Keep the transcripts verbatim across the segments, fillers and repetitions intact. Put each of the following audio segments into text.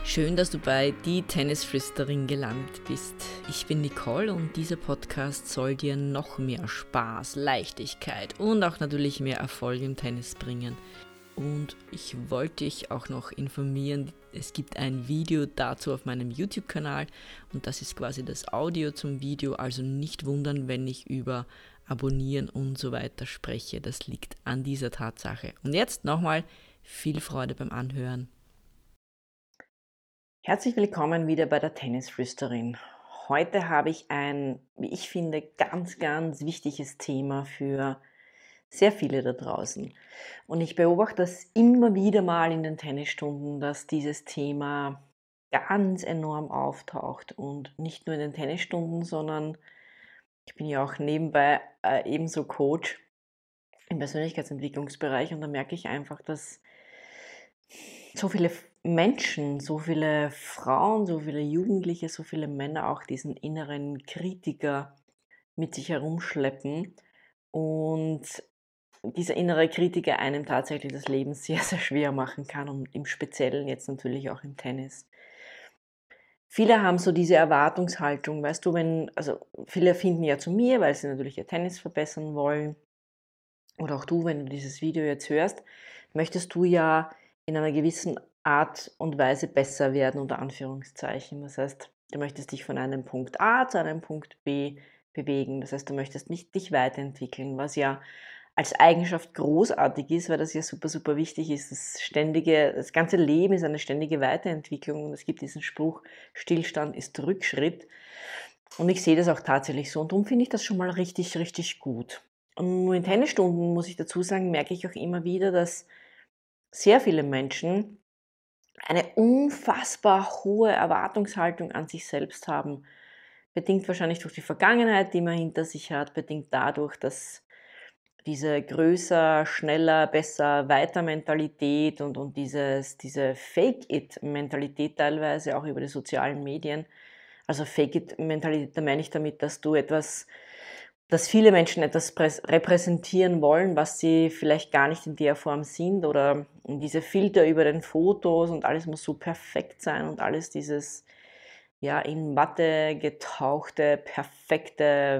Schön, dass du bei Die Tennisflüsterin gelandet bist. Ich bin Nicole und dieser Podcast soll dir noch mehr Spaß, Leichtigkeit und auch natürlich mehr Erfolg im Tennis bringen. Und ich wollte dich auch noch informieren, es gibt ein Video dazu auf meinem YouTube-Kanal und das ist quasi das Audio zum Video, also nicht wundern, wenn ich über Abonnieren und so weiter spreche. Das liegt an dieser Tatsache. Und jetzt nochmal viel Freude beim Anhören. Herzlich willkommen wieder bei der Tennisflüsterin. Heute habe ich ein, wie ich finde, ganz, ganz wichtiges Thema für sehr viele da draußen. Und ich beobachte das immer wieder mal in den Tennisstunden, dass dieses Thema ganz enorm auftaucht. Und nicht nur in den Tennisstunden, sondern ich bin ja auch nebenbei äh, ebenso Coach im Persönlichkeitsentwicklungsbereich und da merke ich einfach, dass so viele Menschen, so viele Frauen, so viele Jugendliche, so viele Männer auch diesen inneren Kritiker mit sich herumschleppen und dieser innere Kritiker einem tatsächlich das Leben sehr, sehr schwer machen kann und im Speziellen jetzt natürlich auch im Tennis. Viele haben so diese Erwartungshaltung, weißt du, wenn, also viele finden ja zu mir, weil sie natürlich ihr Tennis verbessern wollen. Oder auch du, wenn du dieses Video jetzt hörst, möchtest du ja in einer gewissen Art und Weise besser werden, unter Anführungszeichen. Das heißt, du möchtest dich von einem Punkt A zu einem Punkt B bewegen. Das heißt, du möchtest nicht dich weiterentwickeln, was ja als Eigenschaft großartig ist, weil das ja super, super wichtig ist. Das ständige, das ganze Leben ist eine ständige Weiterentwicklung und es gibt diesen Spruch, Stillstand ist Rückschritt. Und ich sehe das auch tatsächlich so und darum finde ich das schon mal richtig, richtig gut. Und nur in Tennisstunden, muss ich dazu sagen, merke ich auch immer wieder, dass sehr viele Menschen eine unfassbar hohe Erwartungshaltung an sich selbst haben. Bedingt wahrscheinlich durch die Vergangenheit, die man hinter sich hat, bedingt dadurch, dass diese größer, schneller, besser, weiter Mentalität und, und dieses, diese Fake-it-Mentalität teilweise auch über die sozialen Medien. Also Fake-it-Mentalität, da meine ich damit, dass du etwas, dass viele Menschen etwas repräsentieren wollen, was sie vielleicht gar nicht in der Form sind oder diese Filter über den Fotos und alles muss so perfekt sein und alles dieses ja, in Watte getauchte, perfekte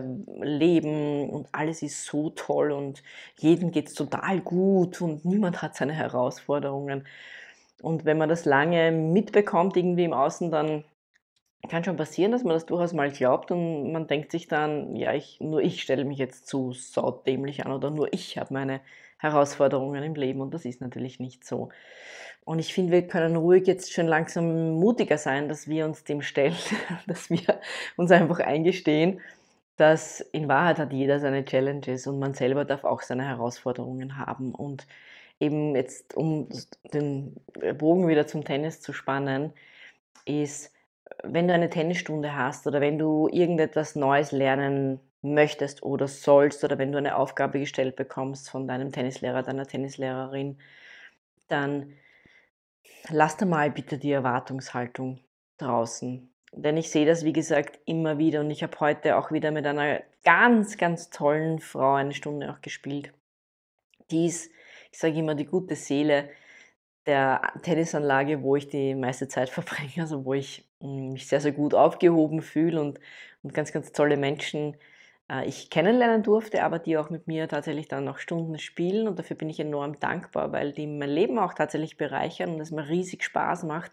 Leben und alles ist so toll und jedem geht es total gut und niemand hat seine Herausforderungen. Und wenn man das lange mitbekommt irgendwie im Außen, dann kann schon passieren, dass man das durchaus mal glaubt und man denkt sich dann, ja, ich, nur ich stelle mich jetzt zu saudämlich an oder nur ich habe meine Herausforderungen im Leben und das ist natürlich nicht so. Und ich finde, wir können ruhig jetzt schon langsam mutiger sein, dass wir uns dem stellen, dass wir uns einfach eingestehen, dass in Wahrheit hat jeder seine Challenges und man selber darf auch seine Herausforderungen haben. Und eben jetzt, um den Bogen wieder zum Tennis zu spannen, ist, wenn du eine Tennisstunde hast oder wenn du irgendetwas Neues lernen möchtest oder sollst oder wenn du eine Aufgabe gestellt bekommst von deinem Tennislehrer, deiner Tennislehrerin, dann lass da mal bitte die Erwartungshaltung draußen. Denn ich sehe das, wie gesagt, immer wieder und ich habe heute auch wieder mit einer ganz, ganz tollen Frau eine Stunde auch gespielt. Die ist, ich sage immer, die gute Seele der Tennisanlage, wo ich die meiste Zeit verbringe, also wo ich mm, mich sehr, sehr gut aufgehoben fühle und, und ganz, ganz tolle Menschen äh, ich kennenlernen durfte, aber die auch mit mir tatsächlich dann noch Stunden spielen und dafür bin ich enorm dankbar, weil die mein Leben auch tatsächlich bereichern und es mir riesig Spaß macht,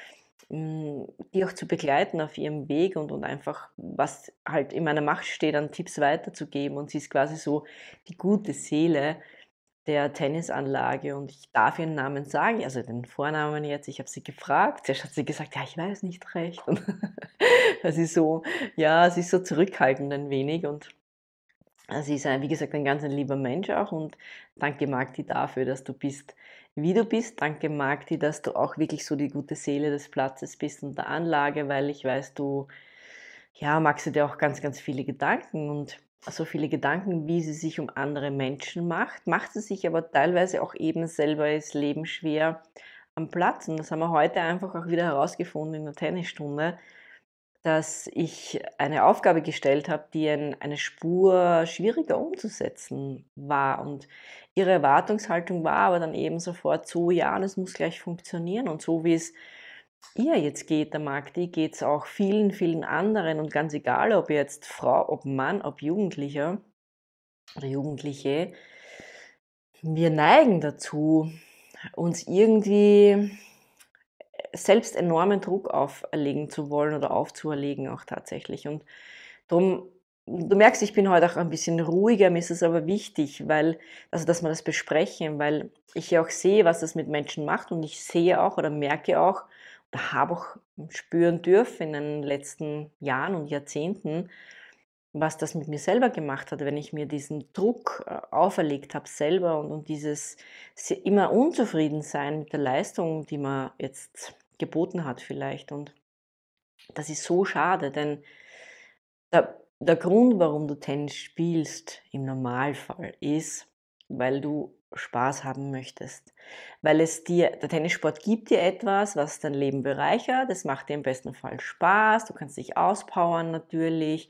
mm, die auch zu begleiten auf ihrem Weg und, und einfach, was halt in meiner Macht steht, an Tipps weiterzugeben und sie ist quasi so die gute Seele der Tennisanlage und ich darf ihren Namen sagen, also den Vornamen jetzt. Ich habe sie gefragt, zuerst hat sie gesagt: „Ja, ich weiß nicht recht." Und das ist so ja, sie ist so zurückhaltend ein wenig und äh, sie ist, ein wie gesagt, ein ganz ein lieber Mensch auch und danke Magdi dafür, dass du bist, wie du bist. Danke Magdi, dass du auch wirklich so die gute Seele des Platzes bist und der Anlage, weil ich weiß, du ja, magst du dir auch ganz, ganz viele Gedanken und so viele Gedanken, wie sie sich um andere Menschen macht, macht sie sich aber teilweise auch eben selber das Leben schwer am Platz. Und das haben wir heute einfach auch wieder herausgefunden in der Tennisstunde, dass ich eine Aufgabe gestellt habe, die ein, eine Spur schwieriger umzusetzen war. Und ihre Erwartungshaltung war aber dann eben sofort so, ja, und es muss gleich funktionieren. Und so wie es ihr jetzt geht, der Magdi, geht es auch vielen, vielen anderen und ganz egal, ob jetzt Frau, ob Mann, ob Jugendlicher oder Jugendliche, wir neigen dazu, uns irgendwie selbst enormen Druck auferlegen zu wollen oder aufzuerlegen auch tatsächlich. Und drum, du merkst, ich bin heute auch ein bisschen ruhiger, mir ist es aber wichtig, weil, also dass wir das besprechen, weil ich ja auch sehe, was das mit Menschen macht und ich sehe auch oder merke auch oder habe auch spüren dürfen in den letzten Jahren und Jahrzehnten, was das mit mir selber gemacht hat, wenn ich mir diesen Druck äh, auferlegt habe selber und, und dieses se- immer unzufrieden sein mit der Leistung, die man jetzt geboten hat vielleicht. Und das ist so schade, denn der, der Grund, warum du Tennis spielst im Normalfall ist, weil du Spaß haben möchtest. Weil es dir, der Tennissport gibt dir etwas, was dein Leben bereichert. Es macht dir im besten Fall Spaß. Du kannst dich auspowern natürlich.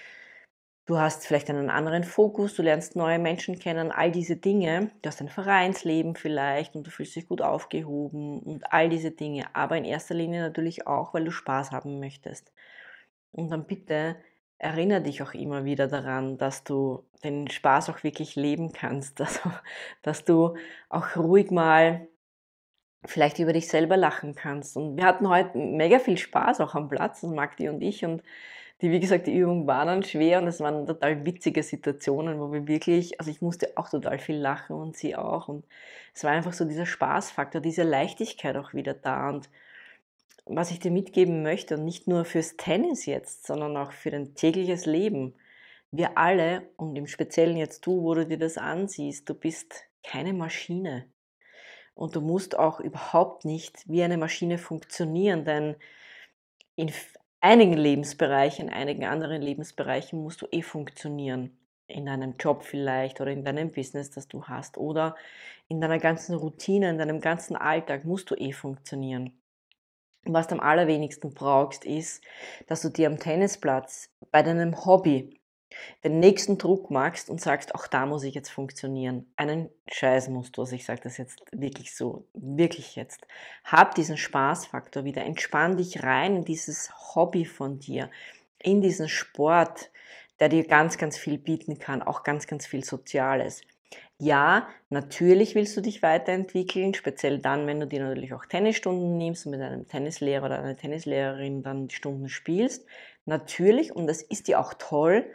Du hast vielleicht einen anderen Fokus, du lernst neue Menschen kennen, all diese Dinge. Du hast ein Vereinsleben vielleicht und du fühlst dich gut aufgehoben und all diese Dinge. Aber in erster Linie natürlich auch, weil du Spaß haben möchtest. Und dann bitte erinnere dich auch immer wieder daran, dass du den Spaß auch wirklich leben kannst. Also, dass du auch ruhig mal vielleicht über dich selber lachen kannst. Und wir hatten heute mega viel Spaß auch am Platz, das Magdi und ich. Und die, wie gesagt, die Übung war dann schwer und es waren total witzige Situationen, wo wir wirklich, also ich musste auch total viel lachen und sie auch. Und es war einfach so dieser Spaßfaktor, diese Leichtigkeit auch wieder da. Und was ich dir mitgeben möchte, und nicht nur fürs Tennis jetzt, sondern auch für dein tägliches Leben, wir alle, und im Speziellen jetzt du, wo du dir das ansiehst, du bist keine Maschine. Und du musst auch überhaupt nicht wie eine Maschine funktionieren, denn in f- einigen Lebensbereichen, in einigen anderen Lebensbereichen musst du eh funktionieren. In deinem Job vielleicht oder in deinem Business, das du hast oder in deiner ganzen Routine, in deinem ganzen Alltag musst du eh funktionieren. Was du am allerwenigsten brauchst, ist, dass du dir am Tennisplatz bei deinem Hobby den nächsten Druck machst und sagst, auch da muss ich jetzt funktionieren. Einen Scheiß musst du, also ich sage das jetzt wirklich so, wirklich jetzt. Hab diesen Spaßfaktor wieder, entspann dich rein in dieses Hobby von dir, in diesen Sport, der dir ganz, ganz viel bieten kann, auch ganz, ganz viel Soziales. Ja, natürlich willst du dich weiterentwickeln, speziell dann, wenn du dir natürlich auch Tennisstunden nimmst und mit einem Tennislehrer oder einer Tennislehrerin dann die Stunden spielst. Natürlich, und das ist dir auch toll,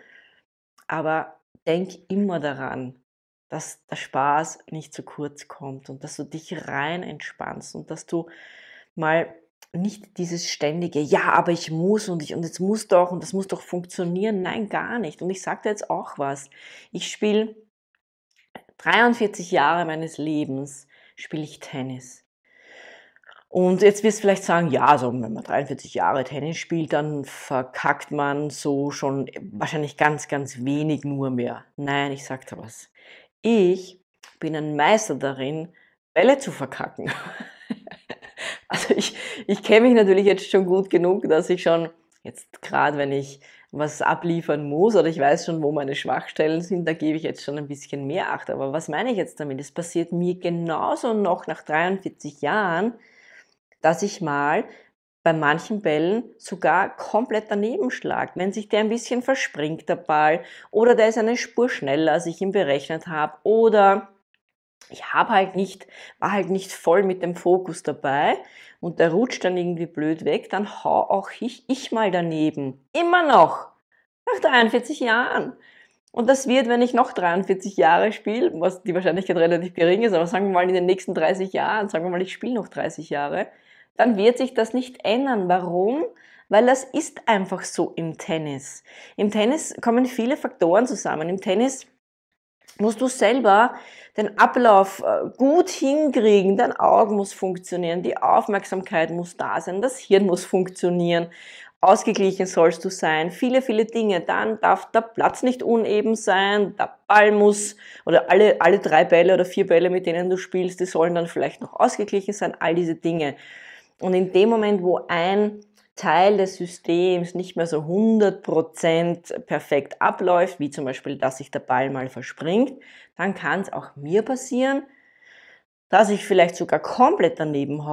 aber denk immer daran, dass der Spaß nicht zu kurz kommt und dass du dich rein entspannst und dass du mal nicht dieses ständige, ja, aber ich muss und ich und jetzt muss doch und das muss doch funktionieren. Nein, gar nicht. Und ich sage dir jetzt auch was. Ich spiele dreiundvierzig Jahre meines Lebens spiele ich Tennis. Und jetzt wirst du vielleicht sagen, ja, also wenn man dreiundvierzig Jahre Tennis spielt, dann verkackt man so schon wahrscheinlich ganz, ganz wenig nur mehr. Nein, ich sag dir was. Ich bin ein Meister darin, Bälle zu verkacken. Also ich, ich kenne mich natürlich jetzt schon gut genug, dass ich schon, jetzt gerade wenn ich was abliefern muss oder ich weiß schon, wo meine Schwachstellen sind, da gebe ich jetzt schon ein bisschen mehr Acht. Aber was meine ich jetzt damit? Es passiert mir genauso noch nach dreiundvierzig Jahren, dass ich mal bei manchen Bällen sogar komplett daneben schlage. Wenn sich der ein bisschen verspringt, der Ball, oder der ist eine Spur schneller, als ich ihn berechnet habe, oder ich habe halt nicht, war halt nicht voll mit dem Fokus dabei und der rutscht dann irgendwie blöd weg, dann hau auch ich, ich mal daneben. Immer noch. Nach dreiundvierzig Jahren. Und das wird, wenn ich noch dreiundvierzig Jahre spiele, was die Wahrscheinlichkeit relativ gering ist, aber sagen wir mal in den nächsten dreißig Jahren, sagen wir mal, ich spiele noch dreißig Jahre, dann wird sich das nicht ändern. Warum? Weil das ist einfach so im Tennis. Im Tennis kommen viele Faktoren zusammen. Im Tennis musst du selber den Ablauf äh, gut hinkriegen, dein Auge muss funktionieren, die Aufmerksamkeit muss da sein, das Hirn muss funktionieren, ausgeglichen sollst du sein, viele, viele Dinge. Dann darf der Platz nicht uneben sein, der Ball muss, oder alle, alle drei Bälle oder vier Bälle, mit denen du spielst, die sollen dann vielleicht noch ausgeglichen sein, all diese Dinge. Und in dem Moment, wo ein Teil des Systems nicht mehr so hundert Prozent perfekt abläuft, wie zum Beispiel, dass sich der Ball mal verspringt, dann kann es auch mir passieren, dass ich vielleicht sogar komplett daneben haue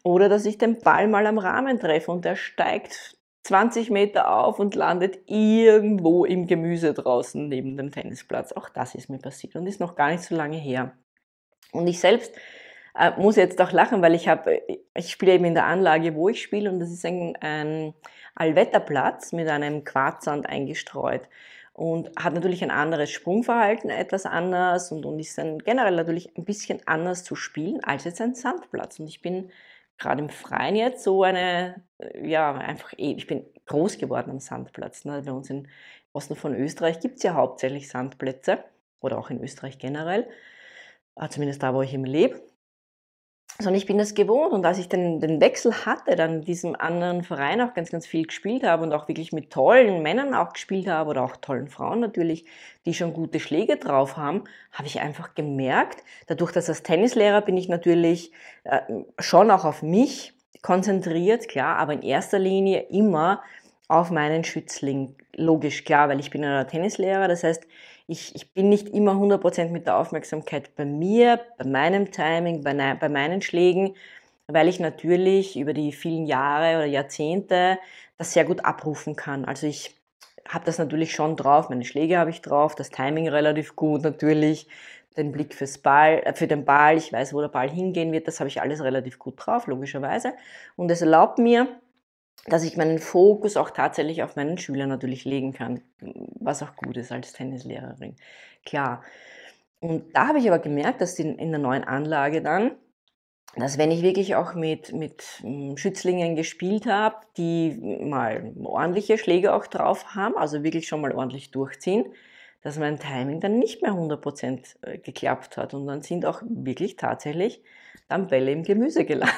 Oder dass ich den Ball mal am Rahmen treffe und der steigt zwanzig Meter auf und landet irgendwo im Gemüse draußen neben dem Tennisplatz. Auch das ist mir passiert und ist noch gar nicht so lange her. Und ich selbst äh, muss jetzt auch lachen, weil ich habe, ich spiele eben in der Anlage, wo ich spiele, und das ist ein, ein Allwetterplatz mit einem Quarzsand eingestreut und hat natürlich ein anderes Sprungverhalten, etwas anders, und, und ist dann generell natürlich ein bisschen anders zu spielen als jetzt ein Sandplatz. Und ich bin gerade im Freien jetzt so eine, äh, ja, einfach, eh- ich bin groß geworden am Sandplatz. Ne? Bei uns im Osten von Österreich gibt es ja hauptsächlich Sandplätze oder auch in Österreich generell, äh, zumindest da, wo ich eben lebe. Sondern ich bin das gewohnt, und als ich den, den Wechsel hatte, dann in diesem anderen Verein auch ganz, ganz viel gespielt habe und auch wirklich mit tollen Männern auch gespielt habe oder auch tollen Frauen natürlich, die schon gute Schläge drauf haben, habe ich einfach gemerkt, dadurch, dass als Tennislehrer bin ich natürlich äh, schon auch auf mich konzentriert, klar, aber in erster Linie immer auf meinen Schützling, logisch, klar, weil ich bin ja Tennislehrer, das heißt, ich, ich bin nicht immer hundert Prozent mit der Aufmerksamkeit bei mir, bei meinem Timing, bei, bei meinen Schlägen, weil ich natürlich über die vielen Jahre oder Jahrzehnte das sehr gut abrufen kann. Also ich habe das natürlich schon drauf, meine Schläge habe ich drauf, das Timing relativ gut natürlich, den Blick fürs Ball, äh, für den Ball, ich weiß, wo der Ball hingehen wird, das habe ich alles relativ gut drauf, logischerweise. Und es erlaubt mir, dass ich meinen Fokus auch tatsächlich auf meinen Schüler natürlich legen kann, was auch gut ist als Tennislehrerin, klar. Und da habe ich aber gemerkt, dass in, in der neuen Anlage dann, dass wenn ich wirklich auch mit, mit mm, Schützlingen gespielt habe, die mal ordentliche Schläge auch drauf haben, also wirklich schon mal ordentlich durchziehen, dass mein Timing dann nicht mehr hundert Prozent äh, geklappt hat. Und dann sind auch wirklich tatsächlich dann Bälle im Gemüse gelandet.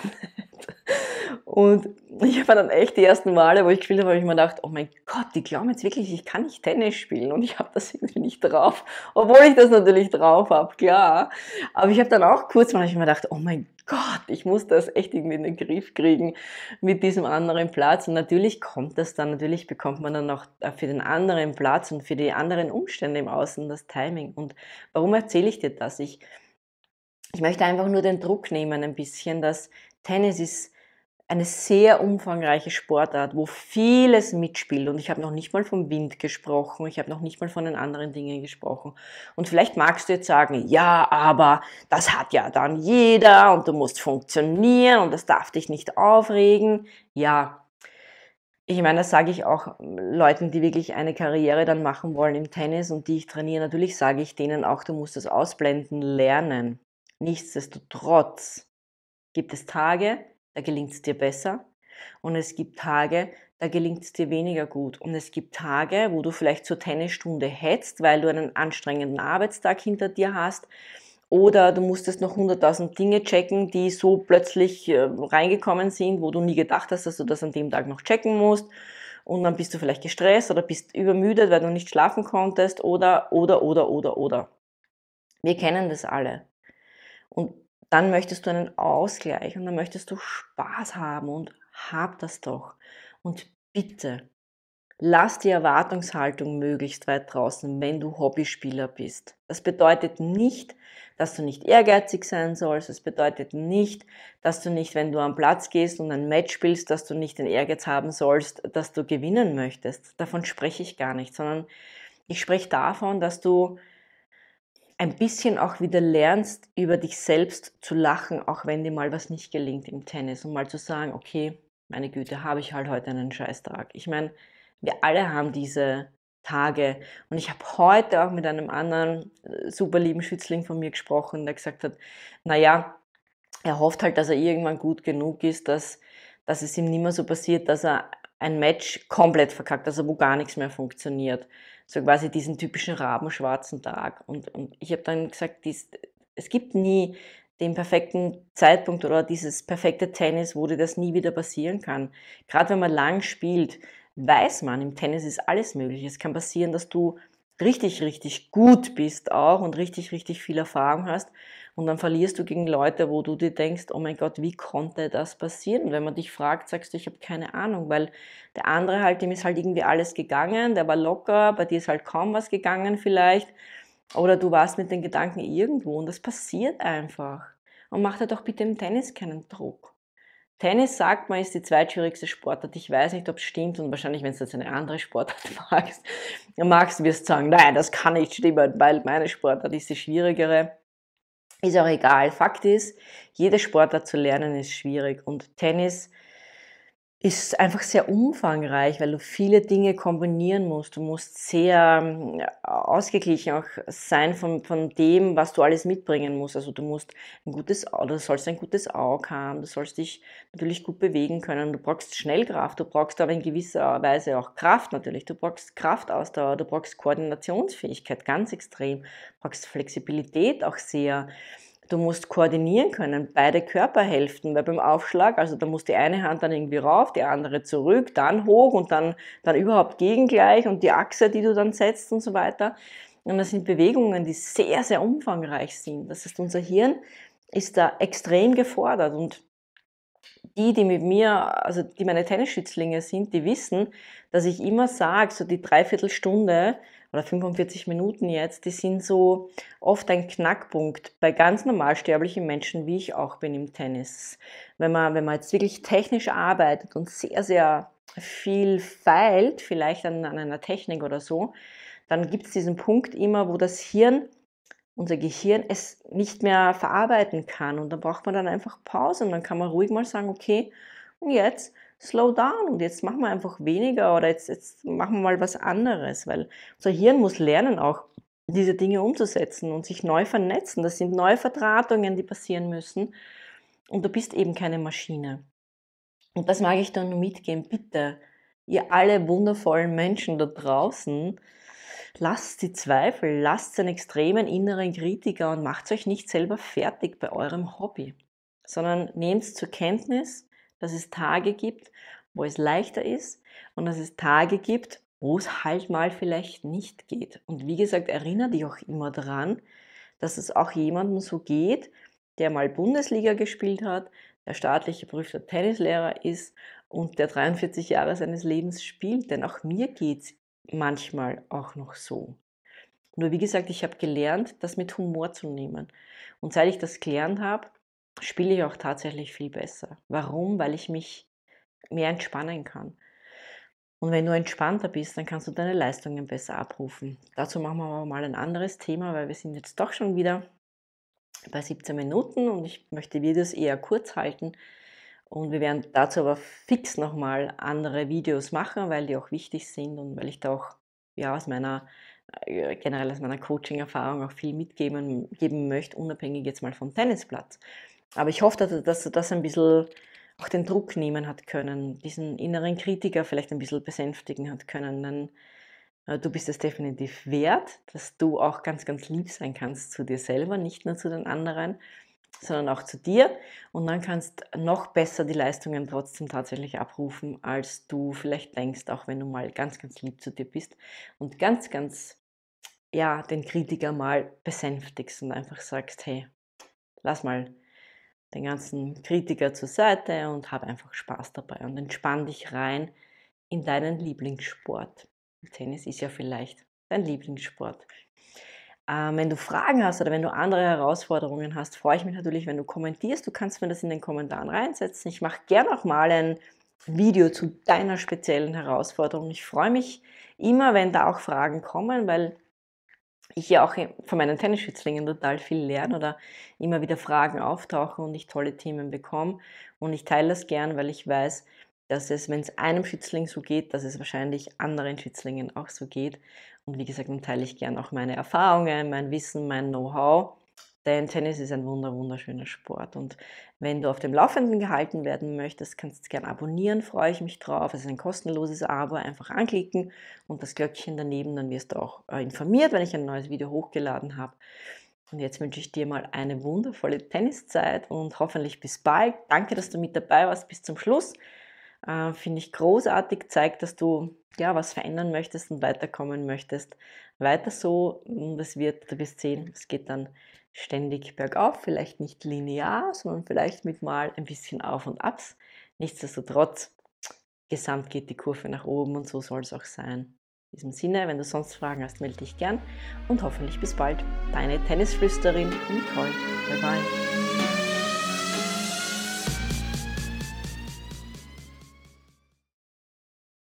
Und ich habe dann echt die ersten Male, wo ich gespielt habe, habe ich mir gedacht, oh mein Gott, die glauben jetzt wirklich, ich kann nicht Tennis spielen, und ich habe das irgendwie nicht drauf. Obwohl ich das natürlich drauf habe, klar. Aber ich habe dann auch kurz mal, habe ich mir gedacht, oh mein Gott, ich muss das echt irgendwie in den Griff kriegen mit diesem anderen Platz. Und natürlich kommt das dann, natürlich bekommt man dann auch für den anderen Platz und für die anderen Umstände im Außen das Timing. Und warum erzähle ich dir das? Ich, ich möchte einfach nur den Druck nehmen ein bisschen, dass Tennis ist eine sehr umfangreiche Sportart, wo vieles mitspielt, und ich habe noch nicht mal vom Wind gesprochen, ich habe noch nicht mal von den anderen Dingen gesprochen. Und vielleicht magst du jetzt sagen, ja, aber das hat ja dann jeder und du musst funktionieren und das darf dich nicht aufregen. Ja, ich meine, das sage ich auch Leuten, die wirklich eine Karriere dann machen wollen im Tennis und die ich trainiere. Natürlich sage ich denen auch, du musst das ausblenden lernen. Nichtsdestotrotz gibt es Tage, da gelingt es dir besser, und es gibt Tage, da gelingt es dir weniger gut. Und es gibt Tage, wo du vielleicht zur Tennisstunde hetzt, weil du einen anstrengenden Arbeitstag hinter dir hast, oder du musstest noch hunderttausend Dinge checken, die so plötzlich äh, reingekommen sind, wo du nie gedacht hast, dass du das an dem Tag noch checken musst. Und dann bist du vielleicht gestresst oder bist übermüdet, weil du nicht schlafen konntest, oder, oder, oder, oder, oder. Wir kennen das alle. Und dann möchtest du einen Ausgleich und dann möchtest du Spaß haben, und hab das doch. Und bitte, lass die Erwartungshaltung möglichst weit draußen, wenn du Hobbyspieler bist. Das bedeutet nicht, dass du nicht ehrgeizig sein sollst. Das bedeutet nicht, dass du nicht, wenn du am Platz gehst und ein Match spielst, dass du nicht den Ehrgeiz haben sollst, dass du gewinnen möchtest. Davon spreche ich gar nicht, sondern ich spreche davon, dass du ein bisschen auch wieder lernst, über dich selbst zu lachen, auch wenn dir mal was nicht gelingt im Tennis, und mal zu sagen, okay, meine Güte, habe ich halt heute einen Scheißtag. Ich meine, wir alle haben diese Tage, und ich habe heute auch mit einem anderen äh, super lieben Schützling von mir gesprochen, der gesagt hat, naja, er hofft halt, dass er irgendwann gut genug ist, dass, dass es ihm nicht mehr so passiert, dass er ein Match komplett verkackt, also wo gar nichts mehr funktioniert. So quasi diesen typischen rabenschwarzen Tag. Und, und ich habe dann gesagt, dies, es gibt nie den perfekten Zeitpunkt oder dieses perfekte Tennis, wo dir das nie wieder passieren kann. Gerade wenn man lang spielt, weiß man, im Tennis ist alles möglich. Es kann passieren, dass du richtig, richtig gut bist auch und richtig, richtig viel Erfahrung hast, und dann verlierst du gegen Leute, wo du dir denkst, oh mein Gott, wie konnte das passieren? Und wenn man dich fragt, sagst du, ich habe keine Ahnung, weil der andere halt, dem ist halt irgendwie alles gegangen, der war locker, bei dir ist halt kaum was gegangen vielleicht, oder du warst mit den Gedanken irgendwo, und das passiert einfach. Und mach dir doch bitte im Tennis keinen Druck. Tennis, sagt man, ist die zweitschwierigste Sportart. Ich weiß nicht, ob es stimmt, und wahrscheinlich, wenn du jetzt eine andere Sportart magst, magst du wirst sagen, nein, das kann nicht stimmen, weil meine Sportart ist die schwierigere. Ist auch egal. Fakt ist, jede Sportart zu lernen ist schwierig, und Tennis ist einfach sehr umfangreich, weil du viele Dinge kombinieren musst. Du musst sehr ähm, ausgeglichen auch sein von, von dem, was du alles mitbringen musst. Also du musst ein gutes Auge, du sollst ein gutes Auge haben, du sollst dich natürlich gut bewegen können. Du brauchst Schnellkraft, du brauchst aber in gewisser Weise auch Kraft natürlich. Du brauchst Kraftausdauer, du brauchst Koordinationsfähigkeit, ganz extrem. Du brauchst Flexibilität auch sehr. Du musst koordinieren können, beide Körperhälften, weil beim Aufschlag, also da muss die eine Hand dann irgendwie rauf, die andere zurück, dann hoch und dann, dann überhaupt gegengleich und die Achse, die du dann setzt und so weiter. Und das sind Bewegungen, die sehr, sehr umfangreich sind. Das heißt, unser Hirn ist da extrem gefordert, und die, die mit mir, also die meine Tennisschützlinge sind, die wissen, dass ich immer sage, so die Dreiviertelstunde oder fünfundvierzig Minuten jetzt, die sind so oft ein Knackpunkt bei ganz normalsterblichen Menschen, wie ich auch bin im Tennis. Wenn man, wenn man jetzt wirklich technisch arbeitet und sehr, sehr viel feilt, vielleicht an, an einer Technik oder so, dann gibt es diesen Punkt immer, wo das Hirn, unser Gehirn, es nicht mehr verarbeiten kann, und dann braucht man dann einfach Pause, und dann kann man ruhig mal sagen, okay, und jetzt slow down, und jetzt machen wir einfach weniger, oder jetzt, jetzt machen wir mal was anderes, weil unser Hirn muss lernen, auch diese Dinge umzusetzen und sich neu vernetzen. Das sind neue Verdrahtungen, die passieren müssen, und du bist eben keine Maschine. Und das mag ich dir nur mitgeben, bitte, ihr alle wundervollen Menschen da draußen, lasst die Zweifel, lasst den extremen inneren Kritiker und macht euch nicht selber fertig bei eurem Hobby, sondern nehmt zur Kenntnis, dass es Tage gibt, wo es leichter ist, und dass es Tage gibt, wo es halt mal vielleicht nicht geht. Und wie gesagt, erinnere dich auch immer daran, dass es auch jemandem so geht, der mal Bundesliga gespielt hat, der staatlich geprüfter Tennislehrer ist und der dreiundvierzig Jahre seines Lebens spielt. Denn auch mir geht es manchmal auch noch so. Nur wie gesagt, ich habe gelernt, das mit Humor zu nehmen. Und seit ich das gelernt habe, spiele ich auch tatsächlich viel besser. Warum? Weil ich mich mehr entspannen kann. Und wenn du entspannter bist, dann kannst du deine Leistungen besser abrufen. Dazu machen wir aber mal ein anderes Thema, weil wir sind jetzt doch schon wieder bei siebzehn Minuten, und ich möchte Videos eher kurz halten. Und wir werden dazu aber fix nochmal andere Videos machen, weil die auch wichtig sind und weil ich da auch ja, aus meiner, äh, generell aus meiner Coaching-Erfahrung auch viel mitgeben geben möchte, unabhängig jetzt mal vom Tennisplatz. Aber ich hoffe, dass, dass du das ein bisschen auch den Druck nehmen hat können, diesen inneren Kritiker vielleicht ein bisschen besänftigen hat können, denn äh, du bist es definitiv wert, dass du auch ganz, ganz lieb sein kannst zu dir selber, nicht nur zu den anderen, sondern auch zu dir, und dann kannst noch besser die Leistungen trotzdem tatsächlich abrufen, als du vielleicht denkst, auch wenn du mal ganz, ganz lieb zu dir bist und ganz, ganz, ja, den Kritiker mal besänftigst und einfach sagst, hey, lass mal den ganzen Kritiker zur Seite und hab einfach Spaß dabei und entspann dich rein in deinen Lieblingssport. Tennis ist ja vielleicht dein Lieblingssport. Ähm, wenn du Fragen hast oder wenn du andere Herausforderungen hast, freue ich mich natürlich, wenn du kommentierst. Du kannst mir das in den Kommentaren reinsetzen. Ich mache gerne auch mal ein Video zu deiner speziellen Herausforderung. Ich freue mich immer, wenn da auch Fragen kommen, weil ich ja auch von meinen Tennisschützlingen total viel lerne oder immer wieder Fragen auftauchen und ich tolle Themen bekomme. Und ich teile das gern, weil ich weiß, dass es, wenn es einem Schützling so geht, dass es wahrscheinlich anderen Schützlingen auch so geht. Und wie gesagt, dann teile ich gern auch meine Erfahrungen, mein Wissen, mein Know-how. Denn Tennis ist ein wunder, wunderschöner Sport. Und wenn du auf dem Laufenden gehalten werden möchtest, kannst du es gerne abonnieren, freue ich mich drauf. Es ist ein kostenloses Abo, einfach anklicken und das Glöckchen daneben, dann wirst du auch äh, informiert, wenn ich ein neues Video hochgeladen habe. Und jetzt wünsche ich dir mal eine wundervolle Tenniszeit und hoffentlich bis bald. Danke, dass du mit dabei warst bis zum Schluss. Äh, Finde ich großartig, zeigt, dass du ja was verändern möchtest und weiterkommen möchtest. Weiter so, und es wird, du wirst sehen, es geht dann ständig bergauf, vielleicht nicht linear, sondern vielleicht mit mal ein bisschen Auf und Abs. Nichtsdestotrotz, gesamt geht die Kurve nach oben und so soll es auch sein. In diesem Sinne, wenn du sonst Fragen hast, melde dich gern und hoffentlich bis bald. Deine Tennisflüsterin Nicole. Bye bye.